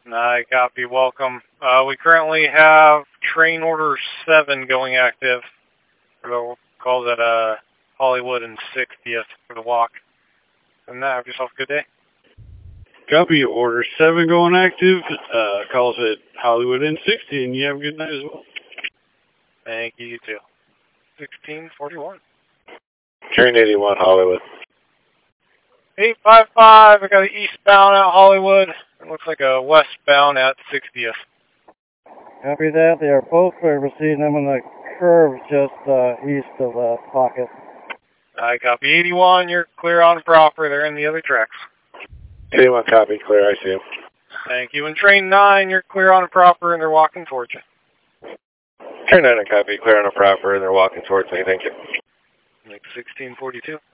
I copy. Welcome. We currently have train order 7 going active. We'll call that Hollywood and 60th for the walk. And have yourself a good day. Copy. Order 7 going active. Calls at Hollywood and 60, and you have a good night as well. Thank you, you too. 1641. Train 81, Hollywood. 855, I got an eastbound at Hollywood. It looks like a westbound at 60th. Copy that. They are both receiving them in the curve just east of the pocket. I copy. 81, you're clear on proper. They're in the other tracks. 81, copy. Clear, I see him. Thank you. And train 9, you're clear on proper, and they're walking towards you. Train 9, copy. Clear on a proper, and they're walking towards me. Thank you. Like 1642.